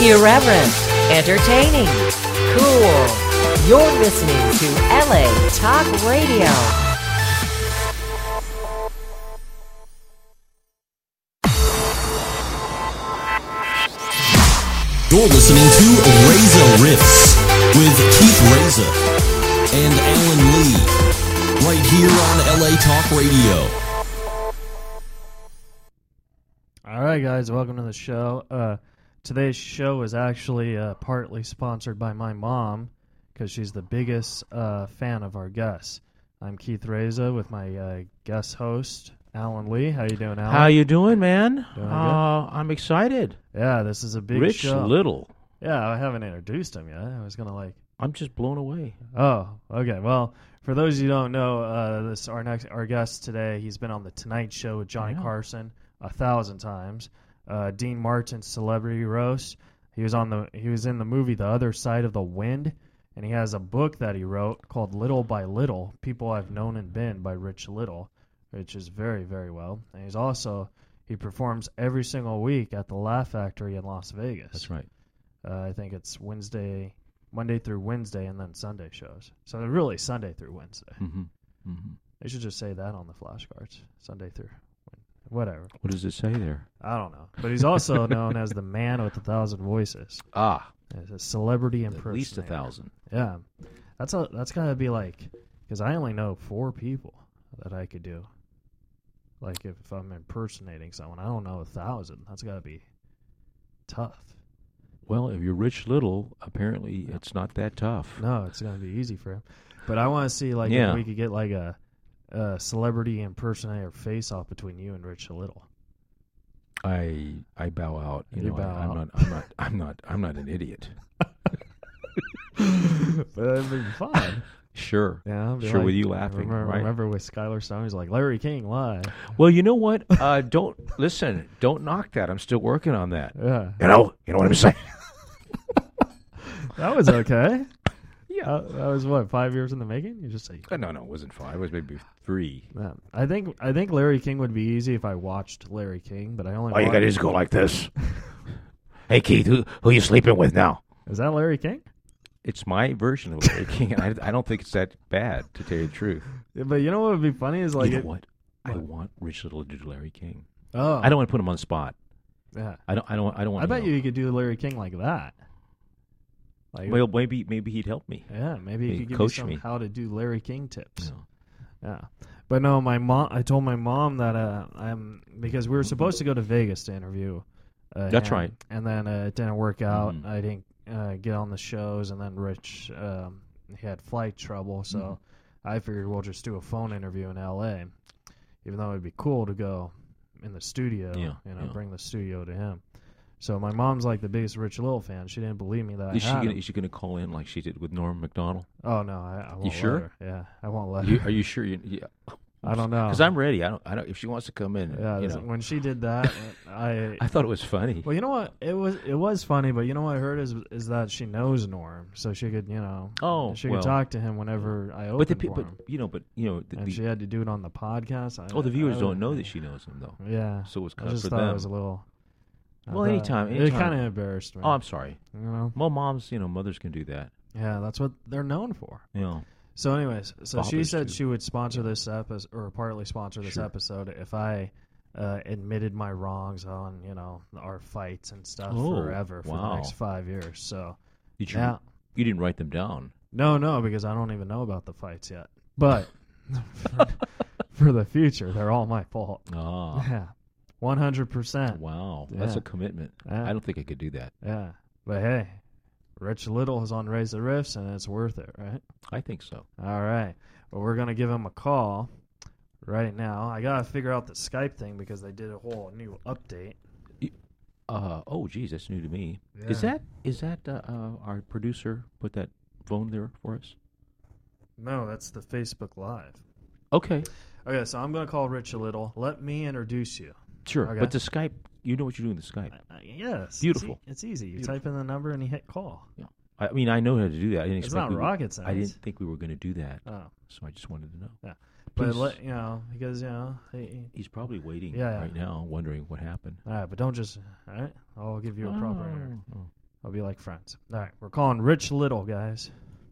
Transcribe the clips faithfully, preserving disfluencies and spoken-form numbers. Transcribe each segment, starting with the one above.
Irreverent, entertaining, cool. You're listening to L A Talk Radio. You're listening to Reza Riffs with Keith Reza and Alan Lee, right here on L A Talk Radio. All right, guys, welcome to the show. Uh, today's show is actually uh, partly sponsored by my mom because she's the biggest uh, fan of our guests. I'm Keith Reza with my uh, guest host, Alan Lee. How you doing, Alan? How you doing, man? Doing uh, I'm excited. Yeah, this is a big Rich show. Little. Yeah, I haven't introduced him yet. I was gonna like. I'm just blown away. Oh, okay. Well, for those of you who don't know, uh, this our next our guest today. He's been on the Tonight Show with Johnny Yeah. Carson a thousand times. Uh, Dean Martin's Celebrity Roast. He was on the he was in the movie The Other Side of the Wind, and he has a book that he wrote called Little by Little: People I've Known and Been by Rich Little, which is very very well. And he's also he performs every single week at the Laugh Factory in Las Vegas. That's right. Uh, I think it's Wednesday, Monday through Wednesday, and then Sunday shows. So they're really Sunday through Wednesday. Mm-hmm. Mm-hmm. They should just say that on the flashcards. Sunday through whatever. What does it say there? I don't know. But he's also known as the man with a thousand voices. Ah, As a celebrity at impersonator. least a thousand. Yeah. That's a, that's got to be like, because I only know four people that I could do. Like if, if I'm impersonating someone, I don't know a thousand. That's got to be tough. Well, if you're Rich Little, apparently it's not that tough. No, it's going to be easy for him. But I want to see like Yeah. if we could get like a, a celebrity impersonator face-off between you and Rich Little. I I bow out. You, You know, bow I, I'm out. not. I'm not. I'm not. I'm not an idiot. But it'd be fun. Sure. Yeah, I'll be Sure, like- with you laughing, Remember, right? remember with Skylar Stone, he's like Larry King live. Well, you know what? Uh, don't listen. Don't knock that. I'm still working on that. Yeah, You know. You know what I'm saying? that was okay. Yeah. Uh, that was what five years in the making. You just say, Uh, no, no, it wasn't five. It was maybe three. yeah. I think I think Larry King would be easy if I watched Larry King, but I only. All you watched- got to do is go like this. Hey, Keith, who who you sleeping with now? Is that Larry King? It's my version of Larry King, and I, I don't think it's that bad, to tell you the truth. Yeah, but you know what would be funny is like you know it, what? I want Rich Little to do Larry King. Oh, I don't want to put him on the spot. Yeah, I don't. I don't. I don't want. I bet know. you could do Larry King like that. Like, Well, maybe maybe he'd help me. yeah, maybe you Maybe could give coach me some me. how to do Larry King tips. Yeah. Yeah, but no, my mom. I told my mom that uh, I'm because we were supposed to go to Vegas to interview. Uh, That's him, right. And then uh, it didn't work out. Mhm. I didn't uh, get on the shows, and then Rich um, he had flight trouble, so Mhm. I figured we'll just do a phone interview in L A. Even though it'd be cool to go in the studio, Yeah, you know, yeah. bring the studio to him. So my mom's like the biggest Rich Little fan. She didn't believe me that Is I she had gonna him. Is she gonna call in like she did with Norm Macdonald? Oh no, I, I won't. sure? Let her. Yeah, I won't let You, her. are you sure? You, yeah. I don't know. Because I'm ready. I don't. I don't. If she wants to come in, Yeah, you this- know. when she did that, I I thought it was funny. well, you know what? It was it was funny, but you know what I heard is is that she knows Norm, so she could you know Oh, she well. could talk to him whenever I opened But the for pe- but him, you know, but you know, the, and the, she had to do it on the podcast. I, oh, the viewers I don't would- know that she knows him though. Yeah, So it's I kind of just for thought them. it was a little. I Well, thought- anytime- It anytime. kind of embarrassed me. Oh, I'm sorry. you know. Well, moms, you know, mothers can do that. Yeah, that's what they're known for. You know. So, anyways, so she Fathers, said too. she would sponsor this episode, or partly sponsor this Sure. episode, if I uh, admitted my wrongs on, you know, our fights and stuff Oh, forever for the wow. next five years. So, Did you? now, You didn't write them down. no, no, because I don't even know about the fights yet. But for, for the future, they're all my fault. Ah. Yeah, one hundred percent. Wow. That's Yeah. a commitment. Yeah. I don't think I could do that. Yeah, but hey, Rich Little is on Raise the Riffs, and it's worth it, right? I think so. All right. Well, we're going to give him a call right now. I got to figure out the Skype thing because they did a whole new update. Uh oh, geez, that's new to me. Is Yeah. that is that uh, uh, our producer put that phone there for us? No, that's the Facebook Live. Okay, Okay, so I'm going to call Rich a little. Let me introduce you. sure. Okay. But the Skype, you know what you're doing with the Skype. Uh, yes. Beautiful. It's, e- it's easy. You Beautiful. type in the number and you hit call. I mean, I know how to do that. I didn't It's expect not we would- rocket science. I didn't think we were going to do that, Oh, so I just wanted to know. yeah. But, Please. let, you know, because, you know, he, He's probably waiting Yeah, yeah. right now, wondering what happened. all right, but don't just, all right? I'll give you a proper Oh, answer. oh. I'll be like friends. All right, we're calling Rich Little, guys.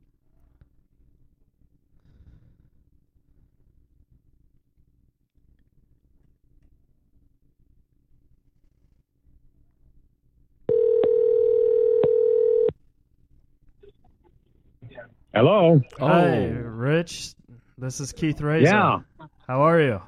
Hello. Hi, Rich. This is Keith Reza. Yeah. How are you?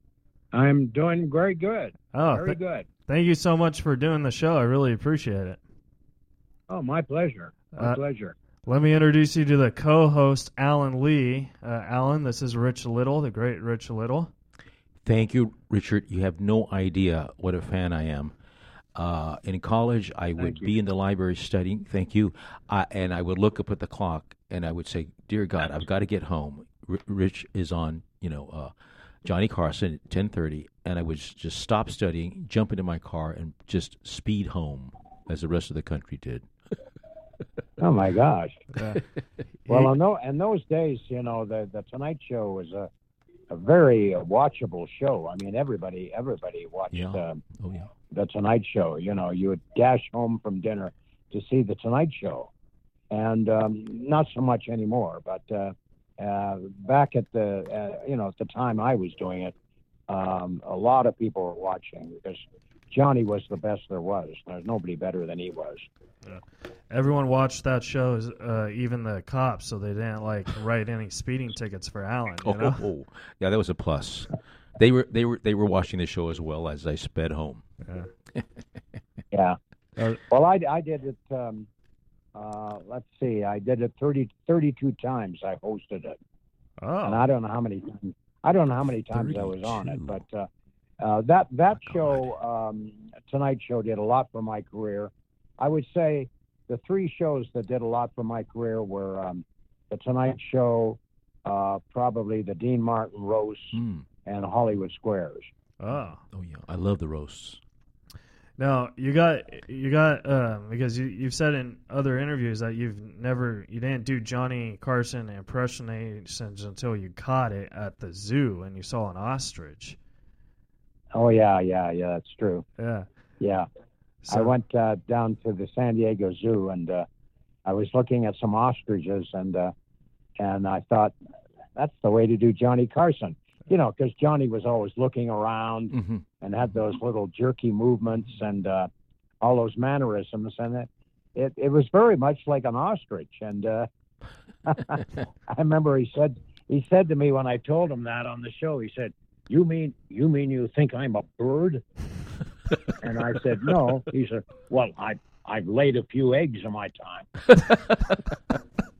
I'm doing very good. Oh, Very th- good. thank you so much for doing the show. I really appreciate it. Oh, my pleasure. My Uh, pleasure. Let me introduce you to the co-host, Alan Lee. Uh, Alan, this is Rich Little, the great Rich Little. Thank you, Richard. You have no idea what a fan I am. Uh, in college, I would you. be in the library studying. Thank you. Uh, and I would look up at the clock, and I would say, "Dear God, I've got to get home." R- Rich is on, you know, uh, Johnny Carson at ten thirty, and I would s- just stop studying, jump into my car, and just speed home, as the rest of the country did. Oh, my gosh. Uh, Well, in, tho- in those days, you know, the, the Tonight Show was a, a very uh, watchable show. I mean, everybody everybody watched Yeah. um, Oh yeah. the Tonight Show. You know, you would dash home from dinner to see the Tonight Show. And um, not so much anymore, but uh, uh, back at the, uh, you know, at the time I was doing it, um, a lot of people were watching because Johnny was the best there was. There's nobody better than he was. everyone watched that show, uh, even the cops, so they didn't like write any speeding tickets for Alan. You Oh, know? oh, oh. Yeah, that was a plus. They were they were they were watching the show as well as I sped home. Yeah. Yeah. Uh, Well, I, I did it, um, uh, let's see, I did it thirty, thirty-two times I hosted it. And Oh, I don't know how many times, I don't know how many times I was on it, thirty-two. but uh, uh, that, that Oh, show, um, Tonight Show did a lot for my career. I would say the three shows that did a lot for my career were um, the Tonight Show, uh, probably the Dean Martin roast, Hmm. and Hollywood Squares. oh. Oh yeah, I love the roasts. Now you got you got uh, because you you've said in other interviews that you've never you didn't do Johnny Carson impersonations until you caught it at the zoo and you saw an ostrich. Oh, yeah, yeah, yeah, that's true. Yeah. Yeah. So, I went uh, down to the San Diego Zoo, and uh, I was looking at some ostriches, and uh, and I thought, that's the way to do Johnny Carson. You know, because Johnny was always looking around Mm-hmm. and had those little jerky movements and uh, all those mannerisms, and it, it it was very much like an ostrich. And uh, I remember he said he said to me when I told him that on the show, he said, "You mean you mean you think I'm a bird?" And I said, "No." He said, "Well, I I've laid a few eggs in my time."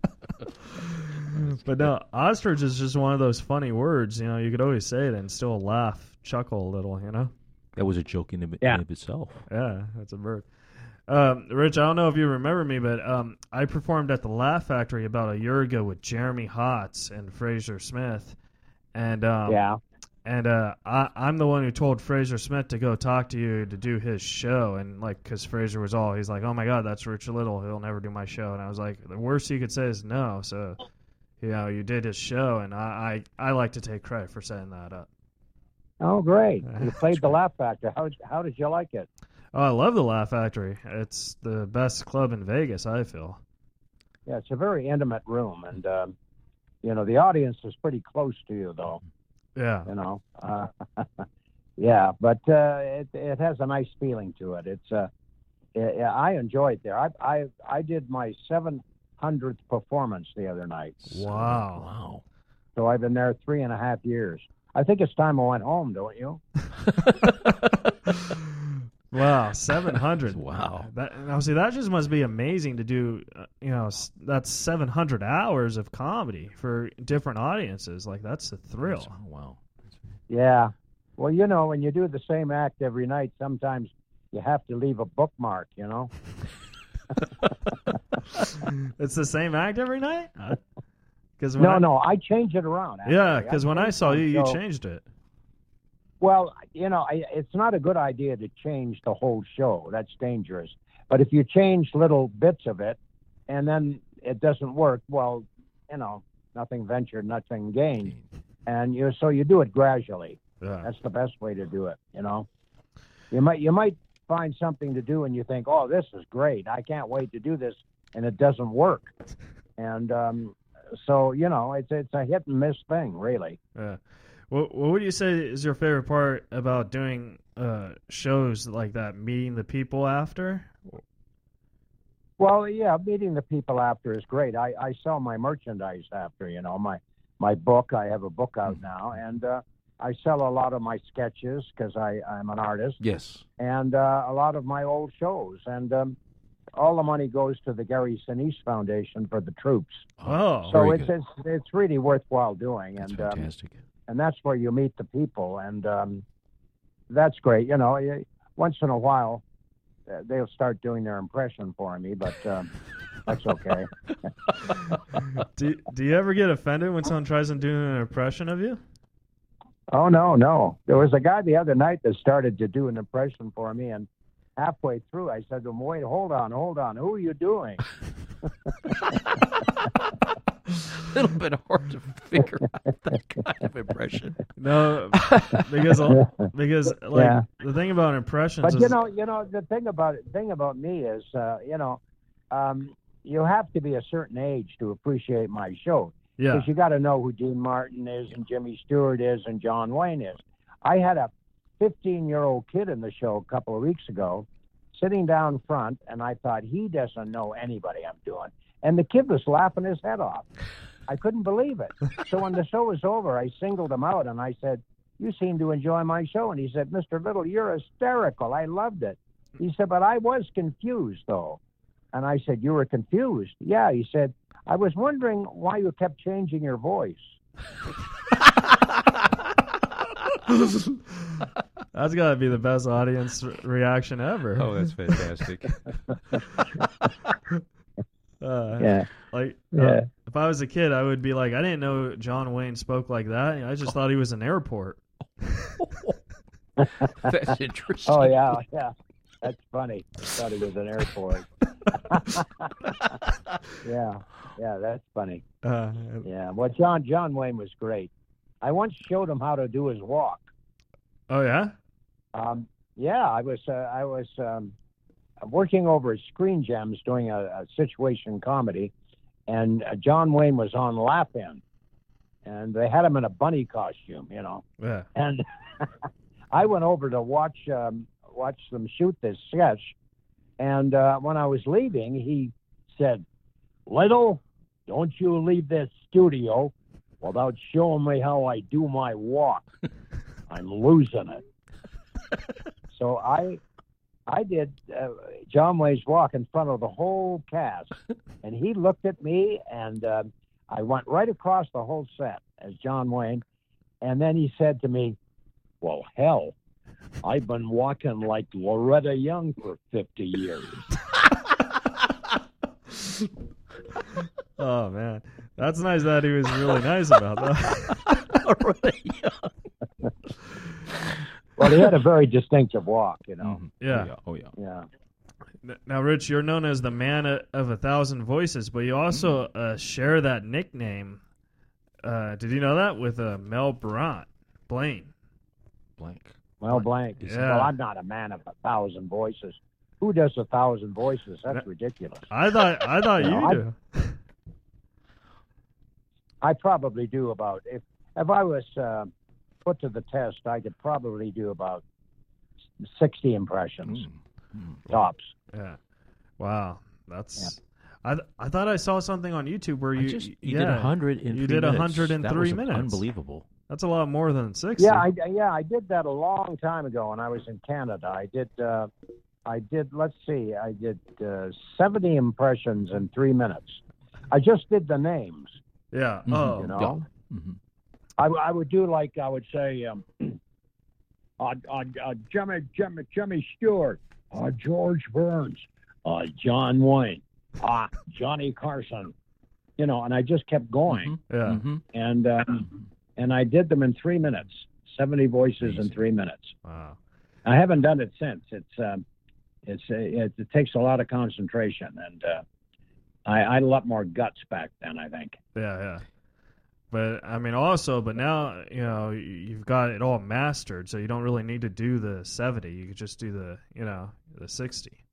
but no, ostrich is just one of those funny words. You know, you could always say it and still laugh, chuckle a little. You know. That was a joke in, of- Yeah. in of itself. Yeah, that's a bird. Um, Rich, I don't know if you remember me, but um, I performed at the Laugh Factory about a year ago with Jeremy Hotz and Fraser Smith, and um, Yeah. and uh, I, I'm the one who told Fraser Smith to go talk to you to do his show, and like, because Fraser was all, he's like, "Oh my God, that's Rich Little. He'll never do my show," and I was like, the worst you could say is no. So, you know, you did his show, and I I, I like to take credit for setting that up. Oh, great! You played the Laugh Factor. How how did you like it? Oh, I love the Laugh Factory. It's the best club in Vegas, I feel. Yeah, it's a very intimate room, and um, you know the audience is pretty close to you, though. Yeah. You know, uh, yeah, but uh, it it has a nice feeling to it. It's uh, yeah, I enjoyed there. I I I did my seven hundredth performance the other night, Wow. Wow. so I've been there three and a half years. I think it's time I went home, don't you? Wow, seven hundred. Wow. That, now, see, that just must be amazing to do. Uh, you know, s- that's seven hundred hours of comedy for different audiences. Like, that's a thrill. Oh, wow. Yeah. Well, you know, when you do the same act every night, sometimes you have to leave a bookmark. You know. It's the same act every night? Because No, no, I change it around. Actually. Yeah, because when I changed saw my you, you show. changed it. Well, you know, I, it's not a good idea to change the whole show. That's dangerous. But if you change little bits of it, and then it doesn't work, well, you know, nothing ventured, nothing gained, and you so you do it gradually. Yeah. That's the best way to do it. You know, you might you might find something to do and you think, oh, this is great. I can't wait to do this, and it doesn't work. And um, so, you know, it's it's a hit and miss thing, really. Yeah. What What would you say is your favorite part about doing uh, shows like that? Meeting the people after. Well, yeah, meeting the people after is great. I, I sell my merchandise after, you know, my my book. I have a book out now, and uh, I sell a lot of my sketches because I'm an artist. Yes. And uh, a lot of my old shows. And um, all the money goes to the Gary Sinise Foundation for the troops. Oh, so very it's, good. it's it's really worthwhile doing. That's and um, fantastic. and that's where you meet the people, and um, that's great. You know, you- once in a while, uh, they'll start doing their impression for me, but um, that's okay. do Do you ever get offended when someone tries to do an impression of you? Oh, no, no. There was a guy the other night that started to do an impression for me, and halfway through, I said to him, wait, hold on, hold on. Who are you doing? A little bit hard to figure out that kind of impression. No, because because like Yeah. the thing about impressions But, is you know, you know, the thing about it, thing about me is, uh, you know, um, you have to be a certain age to appreciate my show. yeah Because you got to know who Dean Martin is and Jimmy Stewart is and John Wayne is. I had a fifteen-year-old kid in the show a couple of weeks ago sitting down front, and I thought, he doesn't know anybody I'm doing. And the kid was laughing his head off. I couldn't believe it. So when the show was over, I singled him out, and I said, you seem to enjoy my show. And he said, Mister Little, you're hysterical. I loved it. He said, but I was confused, though. And I said, you were confused? Yeah. He said, I was wondering why you kept changing your voice. that's got to be the best audience re- reaction ever. Oh, that's fantastic. Uh, Yeah. Like, Yeah. uh, if I was a kid, I would be like, I didn't know John Wayne spoke like that. I just thought he was an airport. That's interesting. Oh, yeah, yeah. That's funny. I thought it was an airport. yeah, yeah, that's funny. Uh, Yeah, well, John John Wayne was great. I once showed him how to do his walk. oh yeah. Um, yeah, I was uh, I was um, working over at Screen Gems doing a, a situation comedy, and uh, John Wayne was on Laugh-In, and they had him in a bunny costume, you know. Yeah. And I went over to watch um, watch them shoot this sketch, and uh, when I was leaving, he said, "Little, don't you leave this studio without showing me how I do my walk. I'm losing it." So I I did uh, John Wayne's walk in front of the whole cast, and he looked at me, and uh, I went right across the whole set as John Wayne, and then he said to me, "Well, hell, I've been walking like Loretta Young for fifty years." Oh man, that's nice that he was really nice about that. Well, he had a very distinctive walk, you know. Mhm. Yeah. Oh, yeah. Yeah. Now, Rich, you're known as the man o- of a thousand voices, but you also uh, share that nickname. Uh, did you know that with uh, Mel Brant, Blaine? Blank. Well, blank. He said, Yeah. "Well, I'm not a man of a thousand voices. Who does a thousand voices? That's That- ridiculous." I thought I thought No, you I- do. I probably do about if if I was uh, put to the test, I could probably do about sixty impressions Mm. tops. Yeah. Wow. That's. I th- I thought I saw something on YouTube where I you just, you yeah, did a hundred in you three did a minutes. hundred in That three was minutes. Unbelievable. That's a lot more than sixty. Yeah, I, yeah, I did that a long time ago when I was in Canada. I did, uh, I did. Let's see, I did uh, seventy impressions in three minutes. I just did the names. yeah. Mhm. Oh. You know, Mhm. I, I would do like I would say, um, uh, uh, uh, Jimmy, Jimmy, Jimmy Stewart, uh, George Burns, uh, John Wayne, uh, Johnny Carson. You know, and I just kept going, Yeah. Mhm. and uh, and I did them in three minutes. Seventy voices in Amazing. three minutes. Wow. I haven't done it since. It's um, it's uh, it, it takes a lot of concentration, and uh, I, I had a lot more guts back then, I think. Yeah. Yeah. But I mean, also, but now you know you've got it all mastered, so you don't really need to do the seventy. You could just do the you know the sixty.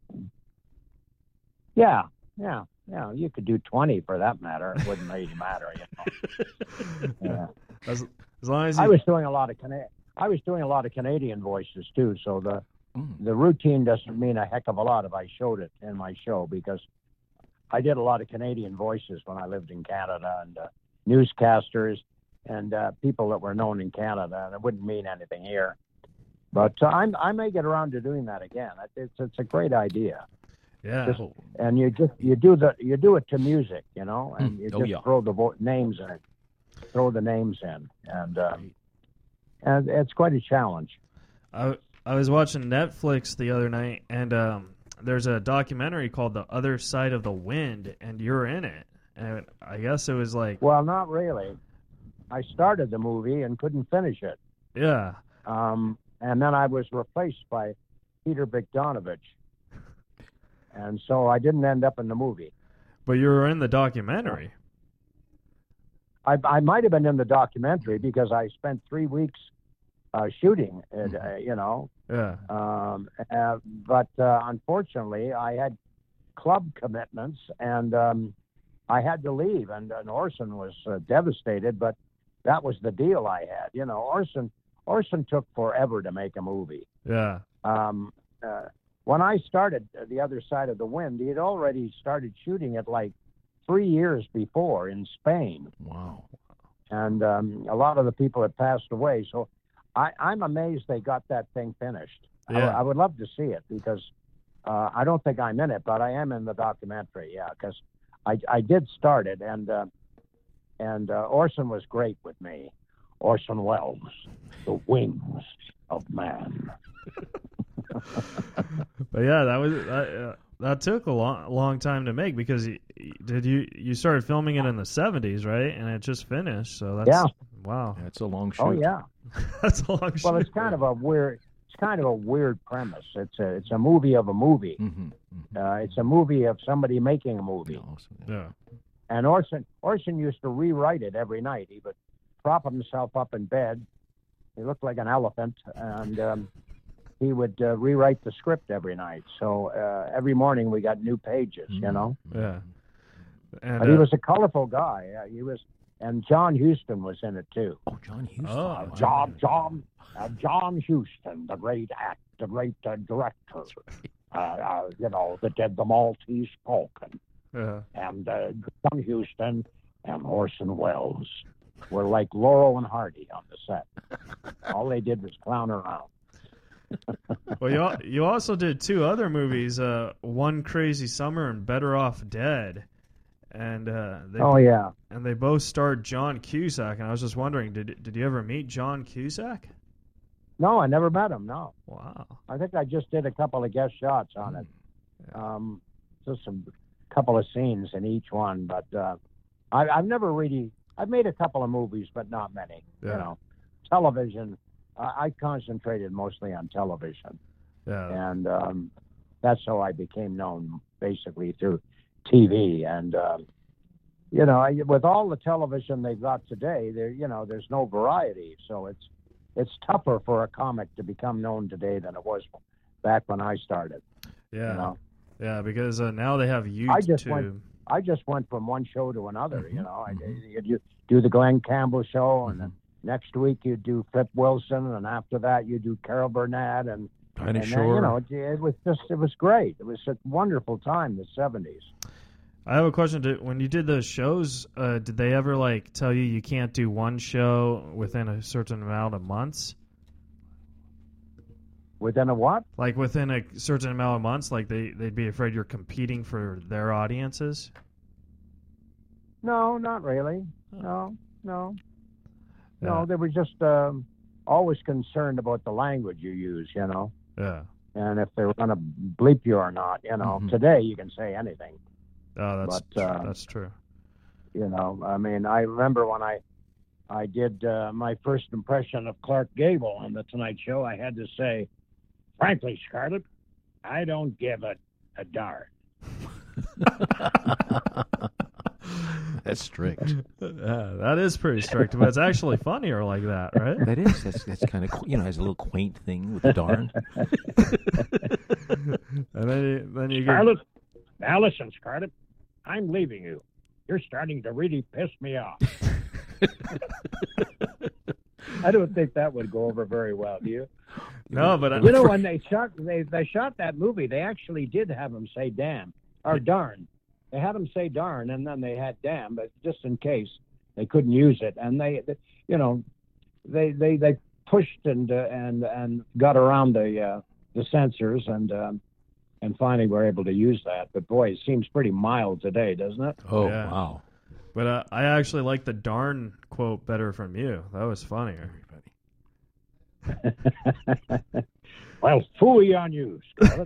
Yeah, yeah, yeah. You could do twenty for that matter. It wouldn't really matter, you know. Yeah. As, as long as you... I was doing a lot of Cana- I was doing a lot of Canadian voices too, so the Mm. the routine doesn't mean a heck of a lot if I showed it in my show, because I did a lot of Canadian voices when I lived in Canada, and uh, newscasters and uh, people that were known in Canada, and it wouldn't mean anything here. But uh, I'm, I may get around to doing that again. It's it's a great idea. Yeah. Just, and you just you do the you do it to music, you know, and Mm. you Oh, just yeah. throw the vo- names in it, throw the names in, and um, and it's quite a challenge. I I was watching Netflix the other night, and um, there's a documentary called "The Other Side of the Wind," and you're in it. And I guess it was like, Well, not really. I started the movie and couldn't finish it, yeah, um, and then I was replaced by Peter Bogdanovich, and so I didn't end up in the movie. but you were in the documentary. I, I might have been in the documentary because I spent three weeks uh, shooting it, uh, you know. Yeah, Um, uh, but uh, unfortunately, I had club commitments, and um, I had to leave. And, and Orson was uh, devastated, but that was the deal I had. You know, Orson Orson took forever to make a movie. yeah, Um, uh, when I started The Other Side of the Wind, he had already started shooting it like three years before in Spain. Wow. And um, a lot of the people had passed away. So I, I'm amazed they got that thing finished. I, Yeah. I would love to see it because uh, I don't think I'm in it, but I am in the documentary. Yeah, because I, I did start it, and uh, and uh, Orson was great with me. Orson Welles, The Wings of Man. but yeah, that was that, uh, that took a long long time to make because you, did you you started filming it in the seventies, right? And it just finished. So that's Yeah. wow, That's a long shoot. Oh yeah. that's a long. Well, it's shoot. kind of a weird. It's kind of a weird premise. It's a it's a movie of a movie. Mm-hmm. Uh, it's a movie of somebody making a movie. Awesome. yeah. And Orson Orson used to rewrite it every night. He would prop himself up in bed. He looked like an elephant, and um, he would uh, rewrite the script every night. So uh, every morning we got new pages, you know. Yeah. And But he uh, was a colorful guy. Uh, he was, and John Huston was in it too. Oh, John Huston. Oh, Uh, wow. John John uh, John Huston, the great act, the great uh, director. Uh, uh, you know, that did the Maltese Falcon. yeah. And uh, John Huston and Orson Welles were like Laurel and Hardy on the set. All they did was clown around. Well, you al- you also did two other movies, uh, One Crazy Summer and Better Off Dead, and uh, they Oh yeah. and they both starred John Cusack. And I was just wondering, did did you ever meet John Cusack? No, I never met him. No, Wow. I think I just did a couple of guest shots on it. Um, just a couple of scenes in each one, but uh, I, I've never really. I've made a couple of movies, but not many. Yeah. You know, television. I, I concentrated mostly on television. Yeah. and um, that's how I became known, basically through T V. And um, you know, I, with all the television they've got today, there, you know, there's no variety, so it's it's tougher for a comic to become known today than it was back when I started. Yeah. You know, Yeah, because uh, now they have YouTube. I just went- I just went from one show to another. Mm-hmm. You know, I you do, do the Glenn Campbell show, and then next week you do Flip Wilson, and after that you do Carol Burnett, and Dinah and then, Shore. you know, it, it was just it was great. It was a wonderful time, the seventies. I have a question. Did, when you did those shows, uh, did they ever like tell you you can't do one show within a certain amount of months? Within a what? Like within a certain amount of months, like they they'd be afraid you're competing for their audiences. No, not really. No, no, no. Yeah. They were just um, always concerned about the language you use, you know, Yeah. and if they were going to bleep you or not. You know, Mhm. today you can say anything. Oh, that's But, uh, that's true. You know, I mean, I remember when I I did uh, my first impression of Clark Gable on the Tonight Show. I had to say, frankly, Scarlett, I don't give a, a darn. That's strict. Yeah, that is pretty strict, but it's actually funnier like that, right? That is. That's that's kind of you know has a little quaint thing with the darn. And then you, then you get Scarlett, now listen, Scarlett, I'm leaving you. You're starting to really piss me off. I don't think that would go over very well, do you? no, but I'm You know, when they shot they they shot that movie, they actually did have him say "damn" or "darn." They had him say "darn," and then they had "damn," but just in case they couldn't use it, and they, they you know, they they they pushed and uh, and and got around the uh, the censors, and um, and finally were able to use that. But boy, it seems pretty mild today, doesn't it? Oh Yeah. wow. But uh, I actually like the darn quote better from you. That was funnier. Well, phooey on you, Scarlett.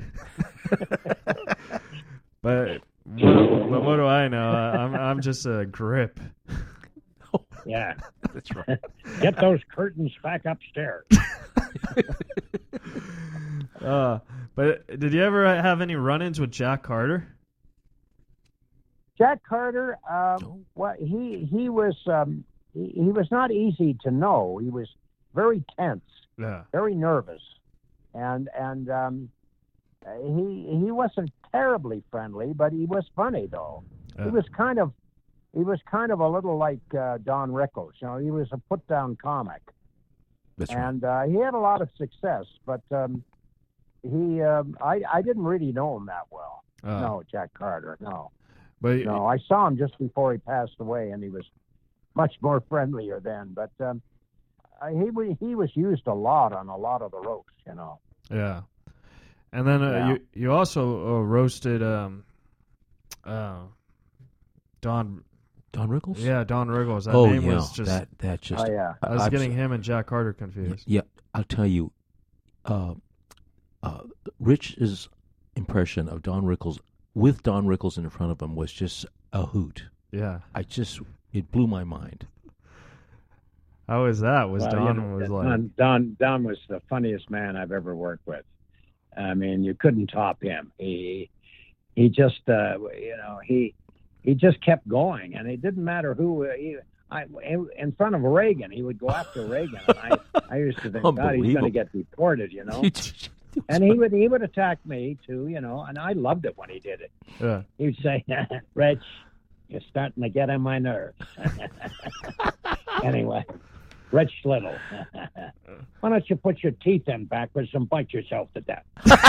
But what, but what do I know? I- I'm I'm just a grip. Yeah, That's right. get those curtains back upstairs. Uh, but did you ever have any run-ins with Jack Carter? Jack Carter, um, No. well, he he was um, he, he was not easy to know. He was very tense, Yeah. very nervous, and and um, he he wasn't terribly friendly, but he was funny though. Yeah. He was kind of he was kind of a little like uh, Don Rickles. You know, he was a put down comic, That's right. and uh, he had a lot of success. But um, he um, I I didn't really know him that well. Uh, No, Jack Carter, no. But No, I saw him just before he passed away, and he was much more friendlier then. But um, uh, he wa- he was used a lot on a lot of the roasts, you know. yeah. And then uh, Yeah. you you also uh, roasted um, uh, Don. Don Rickles. Yeah, Don Rickles. That Oh name yeah. was just. that that just. Oh yeah, I was I'm getting so- him and Jack Carter confused. Yeah, I'll tell you. Uh, uh, Rich's impression of Don Rickles with Don Rickles in front of him was just a hoot. Yeah. I just it blew my mind. How was that? Was Well, Don you know, was like? Don, Don Don was the funniest man I've ever worked with. I mean, you couldn't top him. He he just uh, you know he he just kept going, and it didn't matter who. Uh, he, I, in front of Reagan, he would go after Reagan. And I, I used to think, God, he's going Unbelievable. to get deported, you know. And he would he would attack me too, you know, and I loved it when he did it. Yeah. He'd say, "Rich, you're starting to get on my nerves." Anyway, Rich Little, why don't you put your teeth in backwards and bite yourself to death?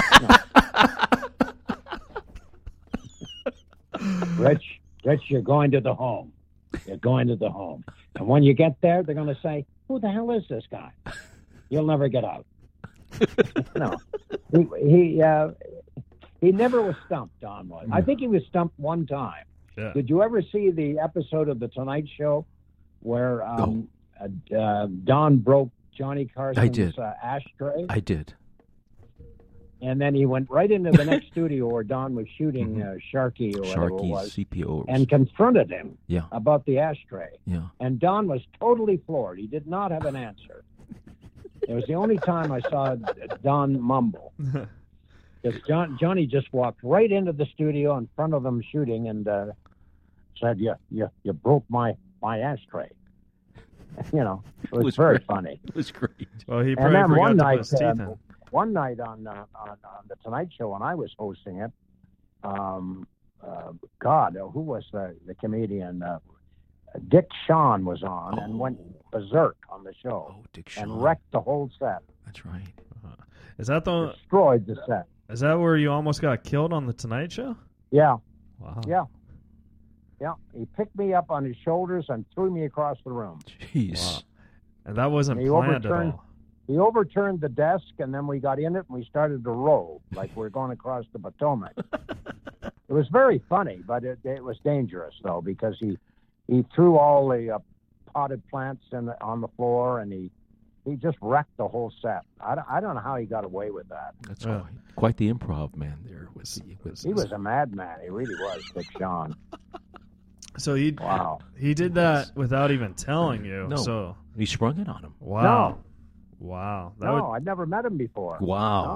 Rich, Rich, you're going to the home. You're going to the home, and when you get there, they're going to say, "Who the hell is this guy?" You'll never get out. No, he he uh, he never was stumped. Don was. I think he was stumped one time. Yeah. Did you ever see the episode of the Tonight Show where um, uh, uh, Don broke Johnny Carson's did. Uh, ashtray, I did. and then he went right into the next studio where Don was shooting uh, Sharky or whatever it Sharky was, C P O. and confronted him Yeah. about the ashtray. Yeah. And Don was totally floored. He did not have an answer. It was the only time I saw Don mumble. Because John, Johnny just walked right into the studio in front of them shooting and uh, said, "You, you, you broke my, my ashtray." You know, it was, was very great. funny. It was great. Well, he And probably then forgot one to night, put his teeth um, in. one night on, uh, on on the Tonight Show when I was hosting it, um, uh, God, uh, who was the the comedian? Uh, Dick Shawn was on and went berserk on the show Oh, Dick Shawn. and wrecked the whole set, That's right. Is that the? destroyed the set. Is that where you almost got killed on the Tonight Show? Yeah, Wow. yeah, yeah. He picked me up on his shoulders and threw me across the room. Jeez. Wow. And that wasn't He planned at overturned- all. He overturned the desk, and then we got in it, and we started to roll like we're going across the Potomac. It was very funny, but it, it was dangerous, though, because he he threw all the uh, potted plants in the, on the floor, and he, he just wrecked the whole set. I, don't- I don't know how he got away with that. That's Yeah. quite, quite the improv man there. With the, with He was a madman. He really was, Dick Shawn. So he Wow. he did that without even telling you. No. So He sprung it on him. wow, wow. That No, would I'd never met him before. Wow.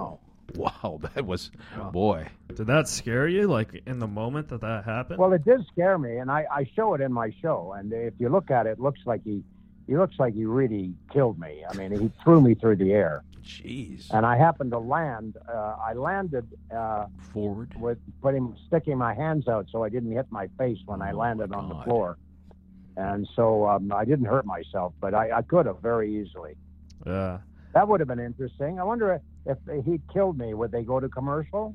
Wow, that was, Wow. boy. Did that scare you, like, in the moment that that happened? Well, it did scare me, and I, I show it in my show. And if you look at it, it looks like he, he looks like he really killed me. I mean, he threw me through the air, Jeez. and I happened to land. Uh, I landed uh, Forward. with putting sticking my hands out so I didn't hit my face when I Oh, landed my on the God. floor. And so um, I didn't hurt myself, but I, I could have very easily. Yeah. That would have been interesting. I wonder if he killed me, would they go to commercial?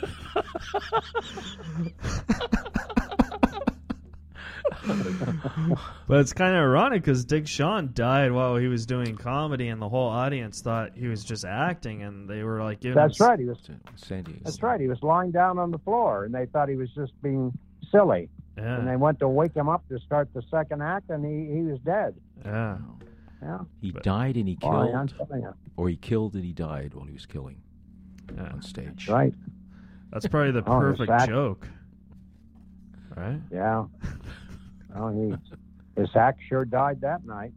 But it's kind of ironic because Dick Shawn died while he was doing comedy, and the whole audience thought he was just acting, and they were like giving That's him... right. He was. San Diego. That's right. He was lying down on the floor, and they thought he was just being silly. Yeah. And they went to wake him up to start the second act, and he, he was dead. Yeah. Yeah. He But- died and he Boy, killed, I'm telling you. or he killed and he died while he was killing Yeah. on stage. Right. That's probably the Oh, perfect it's act- joke. Right? Yeah. Well, he, his act sure died that night.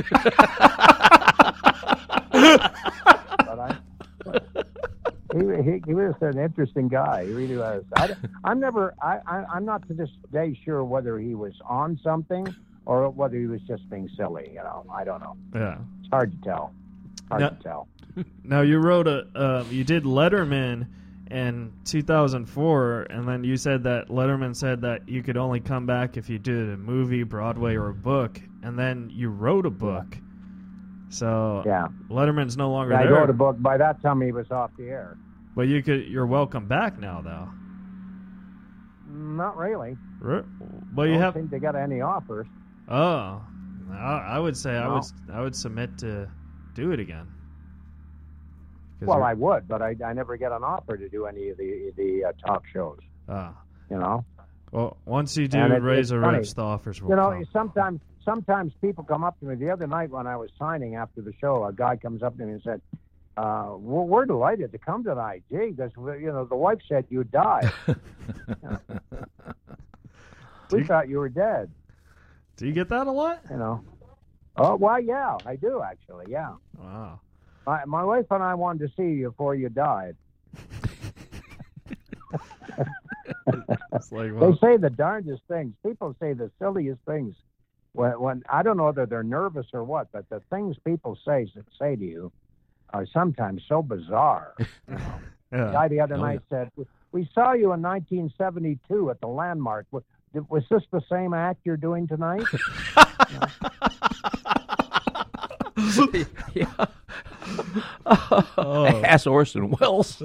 But I, he, he, he was an interesting guy. He really was. I, I'm never. I, I, I'm not to this day sure whether he was on something or whether he was just being silly. You know, I don't know. Yeah. It's hard to tell. Hard No. to tell. Now, you wrote a... Uh, you did Letterman in two thousand four, and then you said that Letterman said that you could only come back if you did a movie, Broadway, or a book, and then you wrote a book. So Yeah. Letterman's no longer I there. wrote a book. By that time, he was off the air. But you could. You're welcome back now, though. Not really. Re- Well, you Don't have. seem to get any offers. Oh, I, I would say I No. would. I would submit to do it again. 'Cause Well, you're- I would, but I, I never get an offer to do any of the the uh, talk shows. Ah. You know. Well, once you do And it- raise it's a funny. riffs, the offers will You know, come. sometimes sometimes people come up to me. The other night when I was signing after the show, a guy comes up to me and said, uh, "We're, we're delighted to come tonight. Gee, because you know the wife said you died. We thought you were dead. Do you get that a lot? You know." Oh well, yeah, I do actually. Yeah, Wow. my my wife and I wanted to see you before you died. It's like, They well, say the darndest things. People say the silliest things. When, when I don't know whether they're nervous or what, but the things people say say to you are sometimes so bizarre. You know? The yeah. guy the other Oh, night said, "We saw you in nineteen seventy-two at the Landmark. Was, was this the same act you're doing tonight?" yeah. Oh. Ask Orson Welles.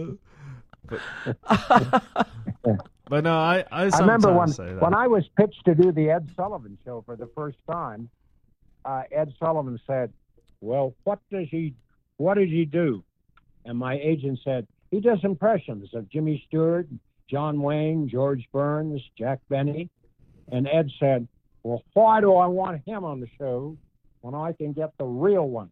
But no, I I I sometimes remember when say that. when I was pitched to do the Ed Sullivan Show for the first time. Uh, Ed Sullivan said, "Well, what does he what does he do?" And my agent said, "He does impressions of Jimmy Stewart, John Wayne, George Burns, Jack Benny." And Ed said, "Well, why do I want him on the show when I can get the real one?"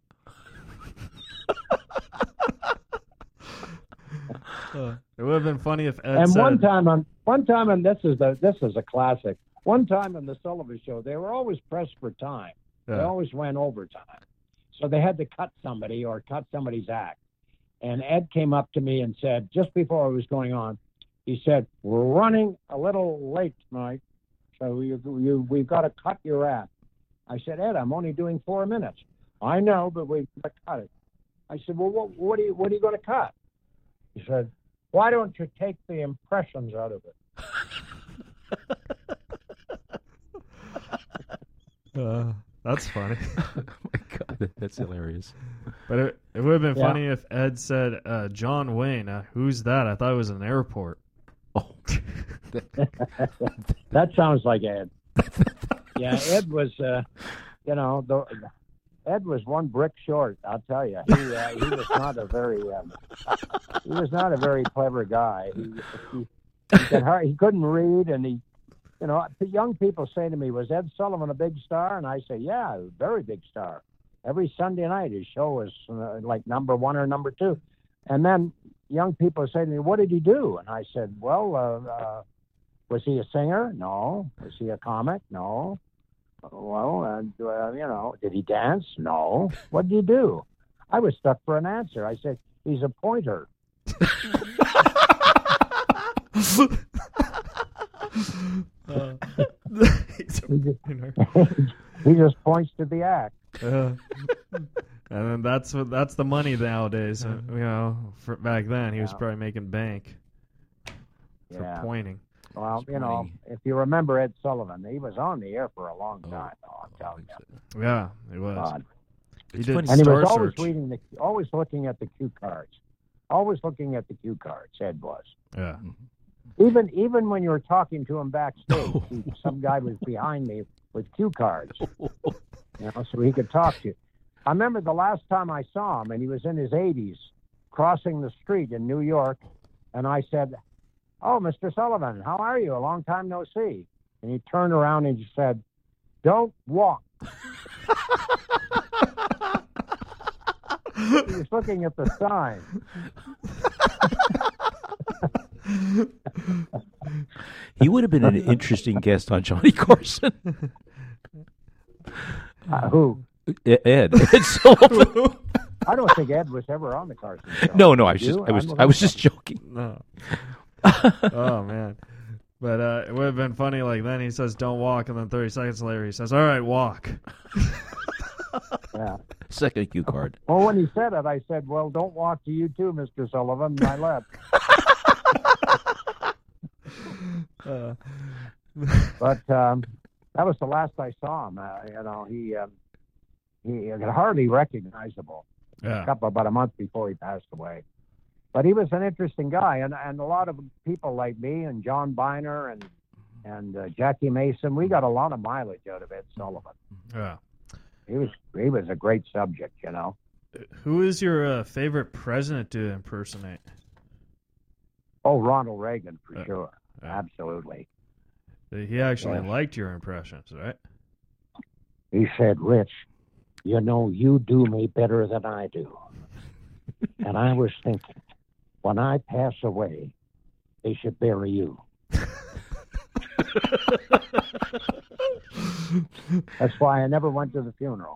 Uh, it would have been funny if Ed And said, one time on one time, and this is the this is a classic. One time on the Sullivan Show, they were always pressed for time. They Yeah. always went overtime, so they had to cut somebody or cut somebody's act. And Ed came up to me and said, just before I was going on, he said, "We're running a little late tonight, so you, you we've got to cut your act." I said, "Ed, I'm only doing four minutes." "I know, but we've got to cut it." I said, "Well, what, what are you what are you going to cut?" He said, "Why don't you take the impressions out of it?" uh, that's funny. Oh my God, that- that's hilarious. But it, it would have been Yeah. funny if Ed said, uh, John Wayne. Uh, who's that? I thought it was an airport. Oh, That sounds like Ed. Yeah, Ed was, uh, you know, the, Ed was one brick short. I'll tell you, he uh, he was not a very um, he was not a very clever guy. He he, he, could hard, he couldn't read, and he, you know, the young people say to me, "Was Ed Sullivan a big star?" And I say, "Yeah, a very big star. Every Sunday night, his show was uh, like number one or number two." And then young people say to me, "What did he do?" And I said, "Well, uh, uh, was he a singer? No. Was he a comic? No. Well, and uh, you know, did he dance? No. What did he do?" I was stuck for an answer. I said, "He's a pointer." uh, he's a He just, winner. he just points to the act. Uh, and then that's what that's the money nowadays. Uh, you know, for back then he was Yeah. probably making bank for Yeah. pointing. Well, you know, Pointing. if you remember Ed Sullivan, he was on the air for a long time. Oh, I'm telling you. Yeah, it was. God. He It's did funny. And he Star was always Search. reading the, always looking at the cue cards, always looking at the cue cards. Ed was. Yeah. Even even when you were talking to him backstage, he, some guy was behind me with cue cards, you know, so he could talk to you. I remember the last time I saw him, and he was in his eighties, crossing the street in New York, and I said, "Oh, Mister Sullivan, how are you? A long time no see." And he turned around and he said, "Don't walk." He was looking at the sign. He would have been an interesting guest on Johnny Carson. Uh, who? Ed, Ed Sullivan. I don't think Ed was ever on the Carson show. No, no, I was You? just, I was, I'm I was just joking. No. Oh man. But uh, it would have been funny. Like then he says, "Don't walk," and then thirty seconds later he says, "All right, walk." Yeah. Second cue card. Well, when he said it, I said, "Well, don't walk to you too, Mister Sullivan." And I left. Uh, But um, that was the last I saw him. Uh, you know, he um, he hardly recognizable. A yeah. couple about a month before he passed away. But he was an interesting guy, and and a lot of people like me and John Biner and and uh, Jackie Mason, we got a lot of mileage out of Ed Sullivan. Yeah. He was he was a great subject, you know. Who is your uh, favorite president to impersonate? Oh, Ronald Reagan for Uh, sure, yeah. absolutely. He actually Yeah. liked your impressions, right? He said, "Rich, you know, you do me better than I do." And I was thinking, when I pass away, they should bury you. That's why I never went to the funeral.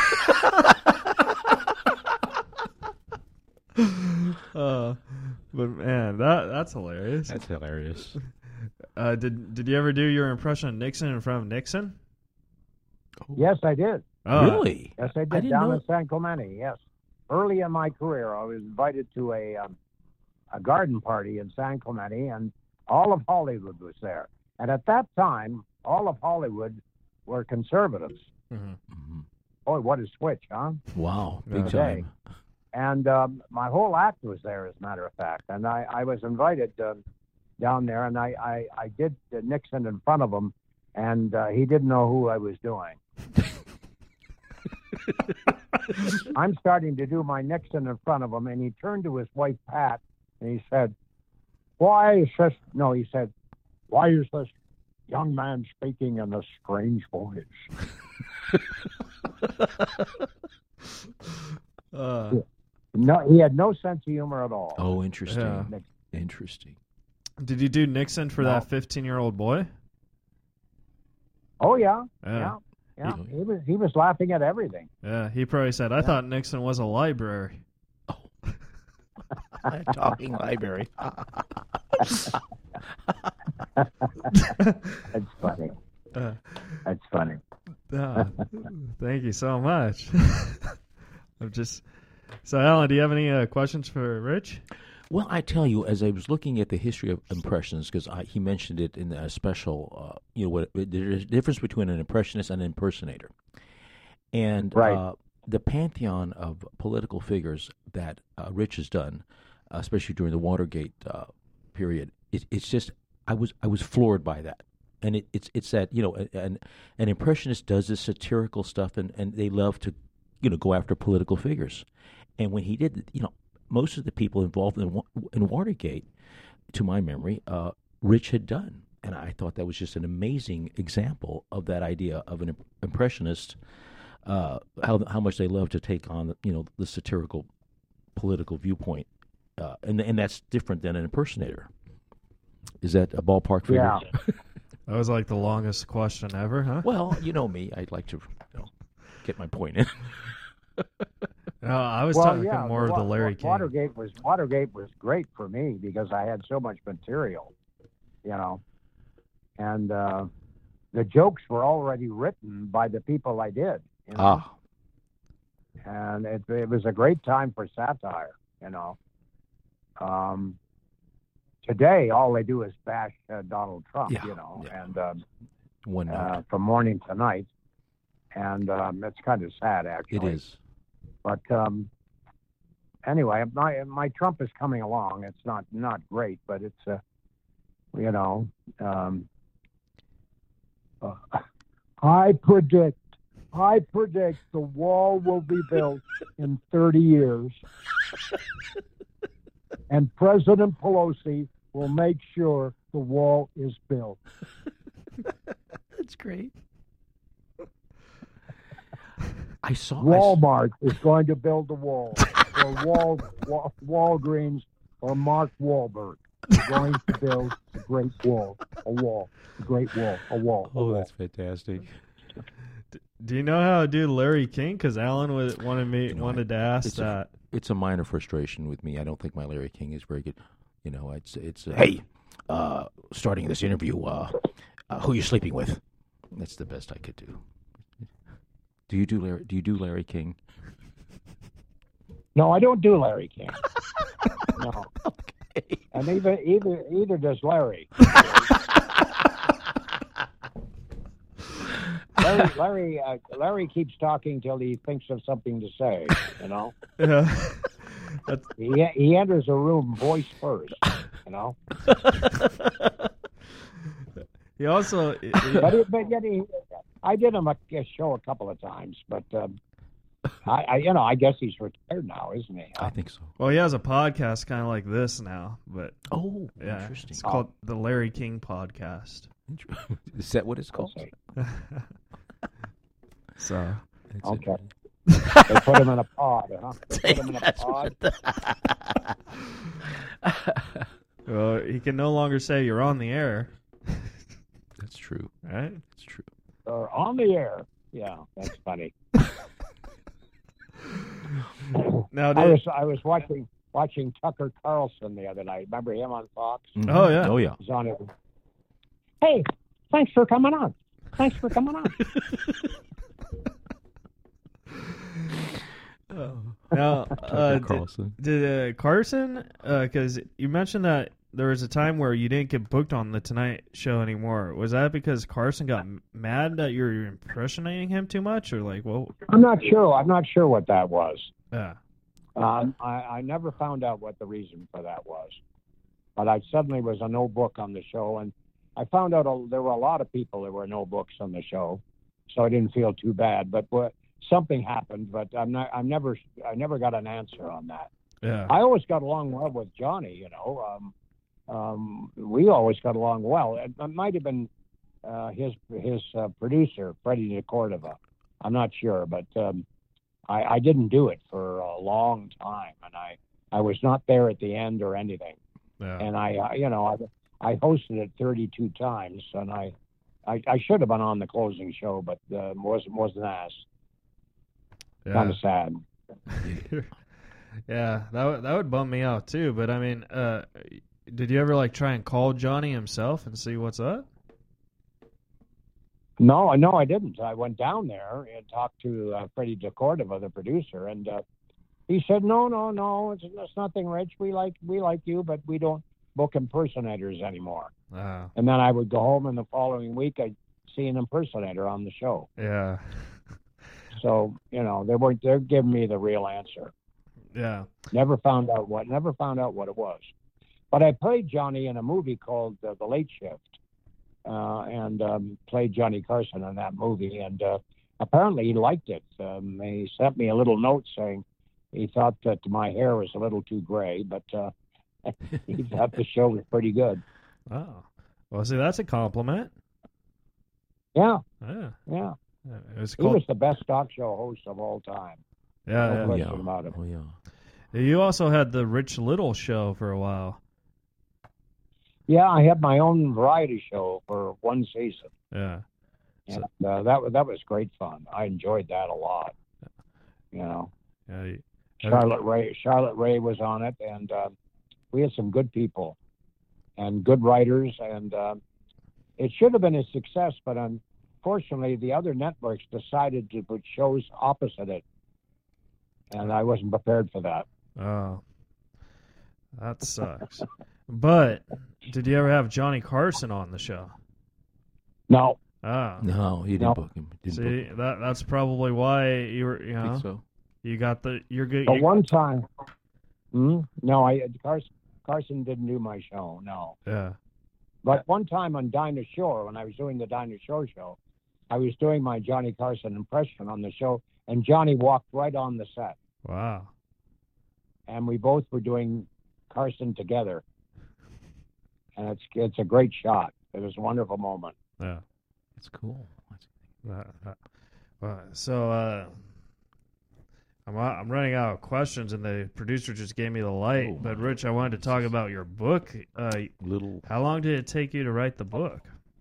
Uh, but man, that that's hilarious. That's hilarious. Uh, did did you ever do your impression of Nixon in front of Nixon? Yes, I did. Oh, Really? Yes, I I did didn't down know- in San Clemente. Yes, early in my career, I was invited to a um, a garden party in San Clemente, and all of Hollywood was there. And at that time, all of Hollywood were conservatives. Mhm. Mhm. Boy, what a switch, huh? Wow, big Yeah. time. And um, my whole act was there, as a matter of fact. And I, I was invited uh, down there, and I, I, I did uh, Nixon in front of him, and uh, he didn't know who I was doing. I'm starting to do my Nixon in front of him, and he turned to his wife, Pat, and he said, "Why is this?" No, he said, "Why is this young man speaking in a strange voice?" Uh, No, he had no sense of humor at all. Oh, interesting. Yeah. Nixon. Interesting. did you do Nixon for No. that fifteen-year-old boy? Oh yeah, Yeah. yeah, yeah. He- He was he was laughing at everything. Yeah, he probably said, "I thought Nixon was a library." Talking library. That's funny. Uh, That's funny. uh, thank you so much. I'm just so, Alan. Do you have any uh, questions for Rich? Well, I tell you, as I was looking at the history of impressions, because he mentioned it in a special, uh, you know, what there's a difference between an impressionist and an impersonator, and Right. uh, the pantheon of political figures that uh, Rich has done, uh, especially during the Watergate uh, period. It, it's just I was I was floored by that, and it, it's it's that you know an an impressionist does this satirical stuff, and, and they love to you know go after political figures, and when he did, you know. Most of the people involved in in Watergate, to my memory, uh, Rich had done, and I thought that was just an amazing example of that idea of an imp- impressionist, uh, how how much they love to take on you know the satirical political viewpoint, uh, and and that's different than an impersonator. Is that a ballpark figure? Yeah. That was like the longest question ever, huh? Well, you know me, I'd like to you know, get my point in. No, I was well, talking yeah, more the, of the Wa- Larry Wa- King. Watergate was Watergate was great for me because I had so much material, you know, and uh, the jokes were already written by the people I did, you know, Ah, and it, it was a great time for satire, you know. Um, today, all they do is bash uh, Donald Trump, Yeah, you know, yeah. and um, one note. uh, from morning to night, and um, it's kind of sad, actually. It is. But um, anyway, my my Trump is coming along. It's not not great, but it's uh, you know, um, uh, I predict I predict the wall will be built in thirty years, and President Pelosi will make sure the wall is built. That's great. I saw. I s- Walmart is going to build a wall, or Wal, Wal Walgreens or Mark Wahlberg is going to build a great wall, a wall, a great wall, a wall. A Oh, wall. that's fantastic. Do you know how to do Larry King? Because Alan was, wanted me You know, wanted to ask it's a- that. It's a minor frustration with me. I don't think my Larry King is very good. You know, it's it's uh, hey, uh, starting this interview, uh, uh, who you sleeping with? That's the best I could do. Do you do Larry? Do you do Larry King? No, I don't do Larry King. No, Okay. and either either either does Larry. Larry Larry, uh, Larry keeps talking till he thinks of something to say. You know, Yeah. That's, he he enters a room voice first. You know. he also But, it, but yet he, I did him a, a show a couple of times, but um, I, I, you know, I guess he's retired now, isn't he? I think so. well, he has a podcast kind of like this now, but Oh, yeah, interesting. it's called the Larry King Podcast. Inter- Is that what it's I'll called? say. So That's Okay. it. They put him in a pod, huh? They put him in a That's pod. well, he can no longer say you're on the air, That's true. right? That's true. Or on the air. Yeah, that's funny. Now, I did, was I was watching watching Tucker Carlson the other night. Remember him on Fox? Mhm. Oh, yeah. Oh yeah. He's on it. Hey, thanks for coming on. Thanks for coming on. now, Tucker uh, did, Carlson. did uh, Carson? Because you mentioned that there was a time where you didn't get booked on the Tonight Show anymore. Was that because Carson got m- mad that you were impersonating him too much, or like, well, I'm not sure. I'm not sure what that was. yeah, Um, I, I never found out what the reason for that was, but I suddenly was a no book on the show, and I found out a, there were a lot of people that were no books on the show, so I didn't feel too bad. But what, something happened, but I'm not. I'm never. I never got an answer on that. yeah, I always got along well with Johnny. You know, um, um, we always got along well. It, it might have been uh, his his uh, producer, Freddie DeCordova. I'm not sure, but. Um, I, I didn't do it for a long time, and I, I was not there at the end or anything. yeah. And I, uh, you know, I, I hosted it thirty-two times, and I, I, I should have been on the closing show, but uh, wasn't wasn't asked. Kind of sad. Yeah, that would that would bum me out too. But I mean, uh, did you ever like try and call Johnny himself and see what's up? No, no, I didn't. I went down there and talked to uh, Freddie DeCordova, the producer, and uh, he said, "No, no, no, it's, it's nothing, Rich. We like we like you, but we don't book impersonators anymore." Uh, And then I would go home, and the following week I'd see an impersonator on the show. yeah, So, you know, they weren't they're giving me the real answer. yeah, Never found out what never found out what it was. But I played Johnny in a movie called uh, The Late Shift. Uh, and um, played Johnny Carson in that movie, and uh, apparently he liked it. Um, he sent me a little note saying he thought that my hair was a little too gray, but uh, he thought the show was pretty good. oh, well, see, that's a compliment. Yeah, Yeah, yeah. it was He called. was the best talk show host of all time. Yeah, no yeah. question yeah. about it. Oh yeah. You also had the Rich Little show for a while. Yeah, I had my own variety show for one season, Yeah, and So- uh, that was that was great fun. I enjoyed that a lot. You know, yeah. You, Charlotte Ray. Charlotte Ray was on it, and uh, we had some good people and good writers, and uh, it should have been a success, but unfortunately, the other networks decided to put shows opposite it, and I wasn't prepared for that. Oh, that sucks. But did you ever have Johnny Carson on the show? No. Oh. No, you didn't No. book him. Didn't book See, him. that that's probably why you were, you I know, think so. you got the, you're good. But you- one time, hmm? no, I Carson, Carson didn't do my show, no. Yeah. But one time on Dinah Shore, when I was doing the Dinah Shore show, I was doing my Johnny Carson impression on the show, and Johnny walked right on the set, Wow. and we both were doing Carson together, and it's it's a great shot. It was a wonderful moment. Yeah. That's cool. That's- Uh, uh, uh, so uh, I'm uh, I'm running out of questions, and the producer just gave me the light. Oh, but my Rich, I wanted to talk about your book. Uh, Little. how long did it take you to write the book?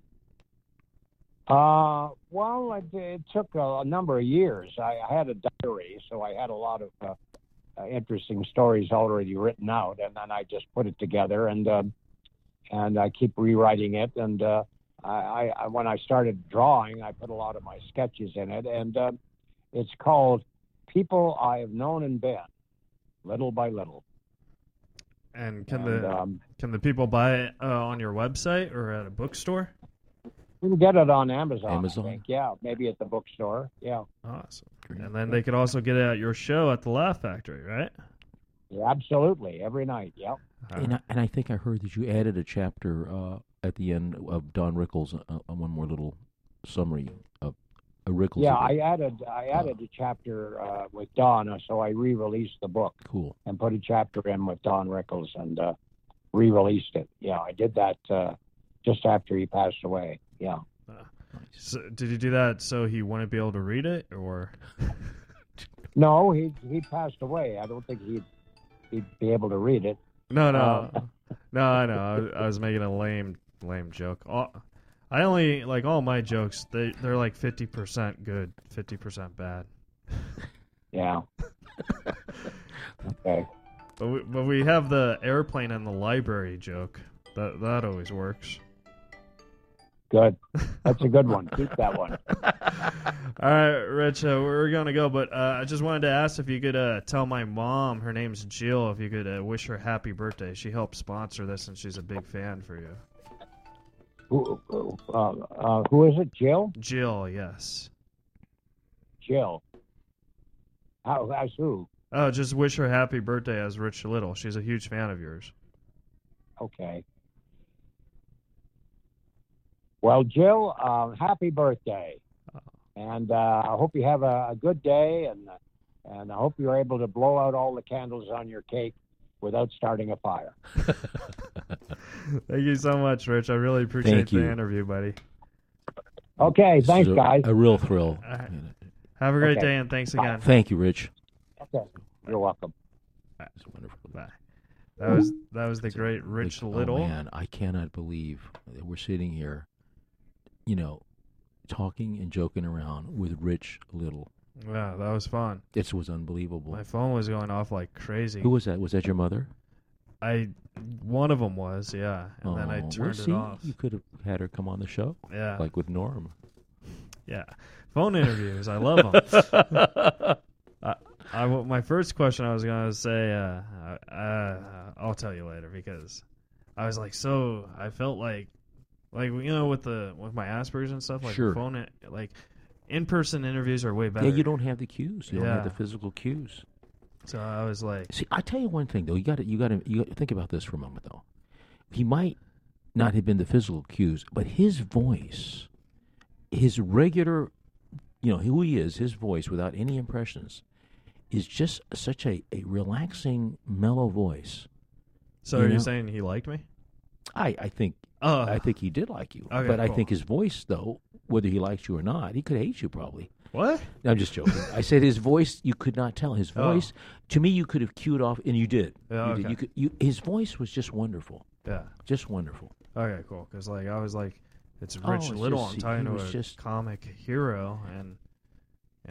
Uh, well, it, it took a, a number of years. I, I had a diary, so I had a lot of uh, uh, interesting stories already written out, and then I just put it together, and uh, and I keep rewriting it. And uh, I, I, when I started drawing, I put a lot of my sketches in it, and uh, it's called "People I Have Known and Been," little by little. And can And, the um, can the people buy it uh, on your website or at a bookstore? you can get it on Amazon. Amazon? I think. Yeah, maybe at the bookstore. Yeah. Awesome. And then they could also get it at your show at the Laugh Factory, right? Yeah, absolutely. Every night. Yep. And I, and I think I heard that you added a chapter uh, at the end of Don Rickles, uh, uh, one more little summary of a Rickles. Yeah, event. I added I added a chapter uh, with Don, so I re-released the book Cool. and put a chapter in with Don Rickles and uh, re-released it. Yeah, I did that uh, just after he passed away. Yeah. So, did you do that so he wouldn't be able to read it, or? No, he he passed away. I don't think he'd he'd be able to read it. No, no, Uh, no. I know. I, was- I was making a lame, lame joke. All, I only like all my jokes. They they're like fifty percent good, fifty percent bad. Yeah. Okay. But we, but we have the airplane and the library joke. That that always works. Good. That's a good one. Keep that one. All right, Rich, uh, we're gonna go, but uh, I just wanted to ask if you could uh, tell my mom, her name's Jill, if you could uh, wish her happy birthday. She helped sponsor this, and she's a big fan for you. Who, who- uh, uh, who is it? Jill? Jill, yes. Jill. How, as who? Oh, just wish her happy birthday as Rich Little. She's a huge fan of yours. Okay. Well, Jill, uh, happy birthday, and uh, I hope you have a, a good day, and and I hope you're able to blow out all the candles on your cake without starting a fire. Thank you so much, Rich. I really appreciate Thank the you. interview, buddy. Okay, This thanks, is a, guys. A real thrill. All right. Have a great Okay. day, and thanks again. Thank you, Rich. Okay, you're welcome. It's wonderful. Bye. That was that was the great Rich Like, Little. Oh man, I cannot believe that we're sitting here, you know, talking and joking around with Rich Little. Yeah, that was fun. This was unbelievable. My phone was going off like crazy. Who was that? Was that your mother? I one of them was, yeah, and then I Oh, turned well, it see, off. You could have had her come on the show, Yeah, like with Norm. yeah. Phone interviews, I love them. I, I, my first question I was gonna say, uh, uh, I'll tell you later because I was like, so I felt like, like you know, with the with my Asperger's and stuff, like Sure. phone, it, like in person interviews are way better. Yeah, you don't have the cues. You don't have Yeah. the physical cues. So I was like, See, I tell you one thing though. You got to you got to you gotta think about this for a moment though. He might not have been the physical cues, but his voice, his regular, you know, who he is, his voice without any impressions, is just such a, a relaxing, mellow voice. so You are you know? saying he liked me? I, I think Oh, I think he did like you, Okay, but I cool. think his voice though, whether he likes you or not, he could hate you probably. what? No, I'm just joking. I said his voice. You could not tell his Oh. voice. To me, you could have cued off, and you did. Yeah, you did. okay. You could. You, his voice was just wonderful. Yeah. Just wonderful. Okay, cool. Because like I was like, it's Oh, Rich it's Little. just- I'm talking he to was a just- comic hero, and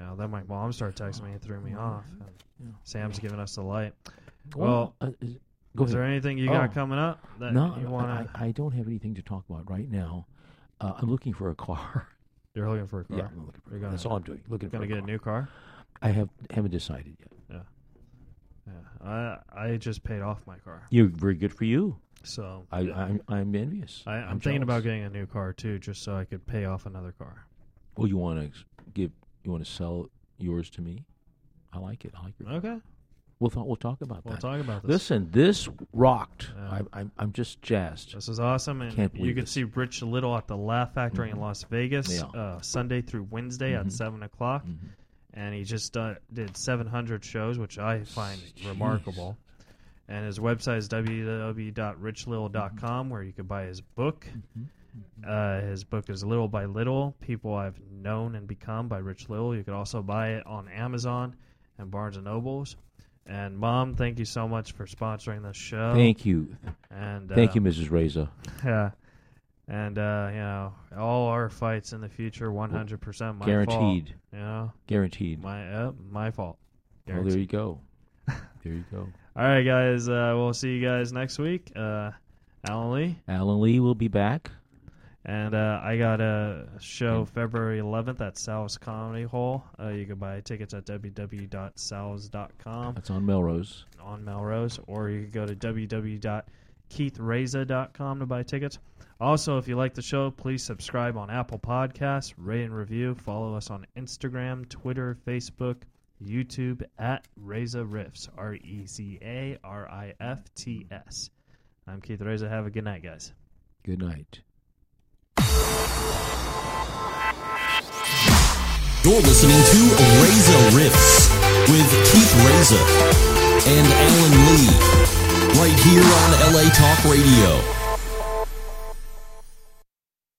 know, then my mom started texting me and threw me off. And Yeah. Sam's giving us the light. Well, Well, uh, is, go is ahead. there anything you Oh. got coming up that No, you want to? I, I don't have anything to talk about right now. Uh, I'm looking for a car. You're looking for a car. Yeah, I'm looking for a You're car. gonna- That's all I'm doing. Looking for Gonna a get car. a new car? I have haven't decided yet. Yeah. I I just paid off my car, You're very good for you. so I, I'm I'm envious. I, I'm, I'm thinking about jealous. getting a new car too, just so I could pay off another car. Well, you want to give? You want to sell yours to me? I like it. I like your. Okay, We'll th- we'll talk about we'll that. talk about this. Listen, this rocked. Yeah. I, I'm I'm just jazzed. This is awesome, and Can't you believe can this. see Rich Little at the Laugh Factory in Las Vegas Yeah. uh, Sunday through Wednesday Mhm. at seven o'clock, Mhm. and he just uh, did seven hundred shows, which I find remarkable. And his website is w w w dot rich little dot com, where you can buy his book. Uh, his book is Little by Little, People I've Known and Become by Rich Little. You can also buy it on Amazon and Barnes and Nobles. And Mom, thank you so much for sponsoring this show. Thank you, And thank uh, you, Missus Reza. Yeah. And uh, you know, all our fights in the future, one hundred percent my Guaranteed, fault. You know, guaranteed. my uh, my fault. Well, there Guaranteed. you go. There you go. All right, guys. Uh, we'll see you guys next week. Uh, Alan Lee. Alan Lee will be back. And uh, I got a show And- February eleventh at Sal's Comedy Hall. Uh, you can buy tickets at w w w dot sals dot com That's on Melrose. on Melrose, or you can go to w w w dot keith reza dot com to buy tickets. Also, if you like the show, please subscribe on Apple Podcasts, rate and review. Follow us on Instagram, Twitter, Facebook, YouTube at Reza Riffs, R E Z A R I F T S. I'm Keith Reza. Have a good night, guys. Good night. You're listening to Reza Riffs with Keith Reza and Alan Lee, right here on L A Talk Radio.